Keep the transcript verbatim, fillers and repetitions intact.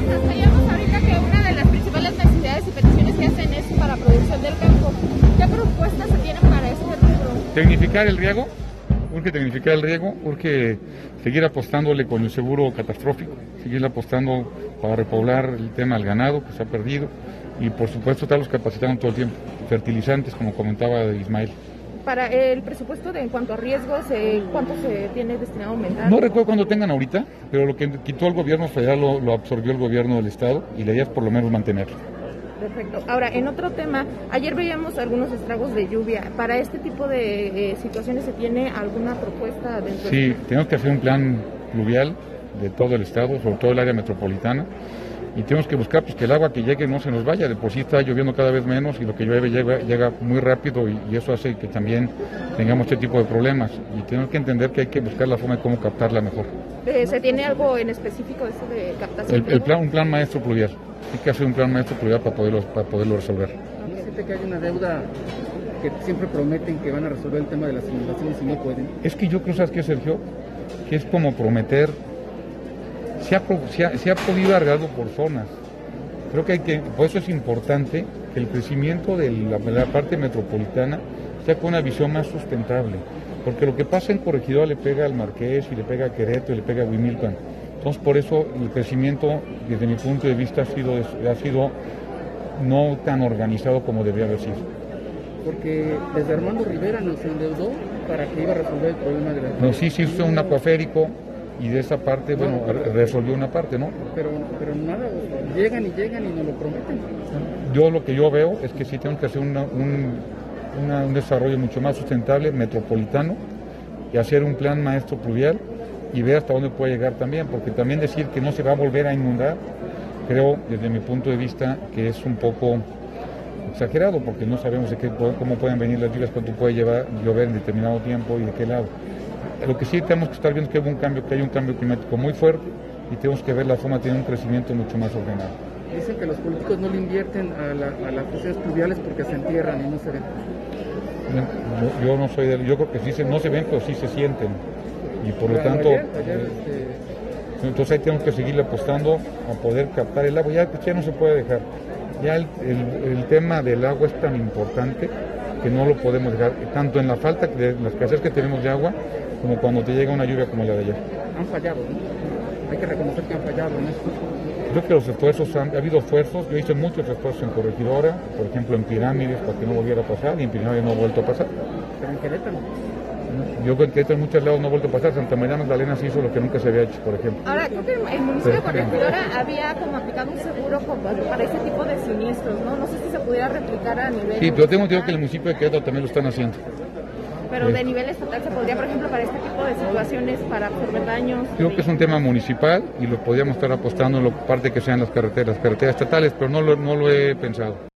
Sabíamos ahorita que una de las principales necesidades y peticiones que hacen es para producción del campo. ¿Qué propuestas se tienen para este rubro? Tecnificar el riego, urge tecnificar el riego, urge seguir apostándole con el seguro catastrófico, seguir apostando para repoblar el tema del ganado que se ha perdido y por supuesto estarlos capacitando todo el tiempo, fertilizantes como comentaba Ismael. Para el presupuesto de en cuanto a riesgos, eh, ¿cuánto se tiene destinado a aumentar? No recuerdo cuándo tengan ahorita, pero lo que quitó el gobierno federal lo, lo absorbió el gobierno del estado y la idea es por lo menos mantenerlo. Perfecto. Ahora, en otro tema, ayer veíamos algunos estragos de lluvia. ¿Para este tipo de eh, situaciones se tiene alguna propuesta dentro? Sí, tenemos que hacer un plan pluvial de todo el estado, sobre todo el área metropolitana, y tenemos que buscar pues, que el agua que llegue no se nos vaya. De por sí está lloviendo cada vez menos y lo que llueve llega, llega muy rápido y, y eso hace que también tengamos este tipo de problemas. Y tenemos que entender que hay que buscar la forma de cómo captarla mejor. Eh, ¿Se tiene algo en específico de eso de captación? El, el plan, un plan maestro pluvial. Hay que hacer un plan maestro pluvial para poderlo, para poderlo resolver. ¿No siente que hay una deuda que siempre prometen que van a resolver el tema de las inundaciones y no pueden? Es que yo creo, ¿sabes qué, Sergio? Que es como prometer. Se ha, se, ha, se ha podido arreglarlo por zonas. Creo que hay que, por eso es importante que el crecimiento de la, de la parte metropolitana sea con una visión más sustentable, porque lo que pasa en Corregidora le pega al Marqués y le pega a Querétaro y le pega a Huimilpan. Entonces por eso el crecimiento desde mi punto de vista ha sido, ha sido no tan organizado como debería haber sido. Porque desde Armando Rivera nos endeudó para que iba a resolver el problema de la... No, sí, sí, hizo un acuaférico. Y de esa parte, bueno, resolvió una parte, ¿no? Pero, pero nada, llegan y llegan y nos lo prometen. Yo lo que yo veo es que sí tenemos que hacer una, un, una, un desarrollo mucho más sustentable, metropolitano, y hacer un plan maestro pluvial y ver hasta dónde puede llegar también, porque también decir que no se va a volver a inundar, creo, desde mi punto de vista, que es un poco exagerado, porque no sabemos de qué, cómo pueden venir las lluvias, cuánto puede llevar, llover en determinado tiempo y de qué lado. Lo que sí tenemos que estar viendo es que hay un cambio, que hay un cambio climático muy fuerte y tenemos que ver la forma de tener un crecimiento mucho más ordenado. Dicen que los políticos no le invierten a, la, a las cuestiones pluviales porque se entierran y no se ven. Yo, yo no soy de, yo creo que sí se, no se ven, pero sí se sienten y por lo Pero tanto, ayer, ayer, este... entonces ahí tenemos que seguirle apostando a poder captar el agua. Ya, ya no se puede dejar. Ya el, el, el tema del agua es tan importante que no lo podemos dejar, tanto en la falta, de la escasez que tenemos de agua, como cuando te llega una lluvia como la de ayer. Han fallado, ¿no? Hay que reconocer que han fallado en esto. Creo que los esfuerzos, han, ha habido esfuerzos, yo hice muchos esfuerzos en Corregidora, por ejemplo en Pirámides, para que no volviera a pasar, y en Pirámides no ha vuelto a pasar. Pero en Querétaro. Yo creo que en muchos lados no ha vuelto a pasar. Santa María Magdalena se hizo lo que nunca se había hecho, por ejemplo. Ahora, creo que el municipio de Corregidora había como aplicado un seguro como para ese tipo de siniestros, ¿no? No sé si se pudiera replicar a nivel... Sí, pero tengo entendido que el municipio de Querétaro también lo están haciendo. Pero de nivel estatal se podría, por ejemplo, para este tipo de situaciones, para absorber daños. Creo que es un tema municipal y lo podríamos estar apostando en la parte que sean las carreteras, carreteras estatales, pero no lo, no lo he pensado.